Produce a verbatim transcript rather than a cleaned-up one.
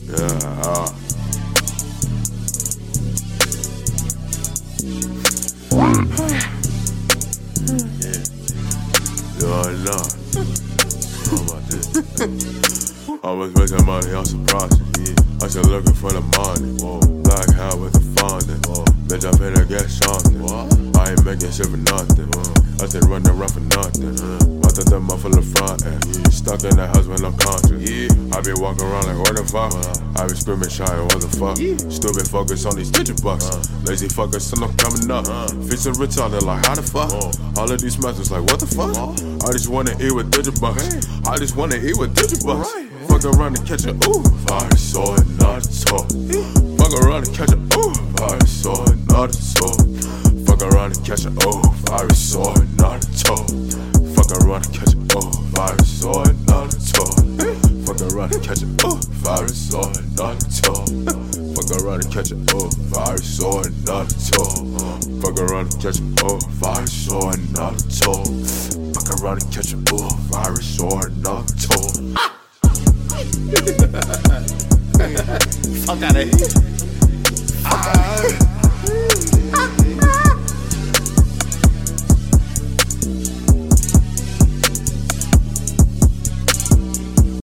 Yeah, uh. Yeah. Yeah, nah. How about this? I was making money, I'm surprised. Yeah. I still looking for the money. Whoa. Black hat with the fondant. Whoa. Bitch, I finna get something. What? I ain't making shit for nothing. Whoa. I still run around for nothing. Uh. Mouth the mouth full of front end. Yeah. Stuck in that house when I'm conscious. Yeah. I be walking around like, what the fuck? Uh. I be screaming, shy, what the fuck? Yeah. Stupid fuckers on these digit bucks. Uh. Lazy fuckers still not coming up. Uh. Fits a retarded like, how the fuck? Whoa. All of these methods like, what the fuck? Whoa. I just wanna eat with digit bucks. Hey. I just wanna eat with digit bucks. Right. Fuck around and catch a ooh, virus or not at all. Fuck around and catch a ooh, virus or not at all. Fuck around and catch a ooh, virus or not at all. Fuck around and catch a ooh, virus or not at all. Fuck around and catch a ooh, virus or not at all. Fuck around and catch a ooh, virus or not at all. Fuck around and catch a ooh, virus or not at all. Fuck around and catch a ooh, virus or not at all. Fuck out of here. Fuck out of here.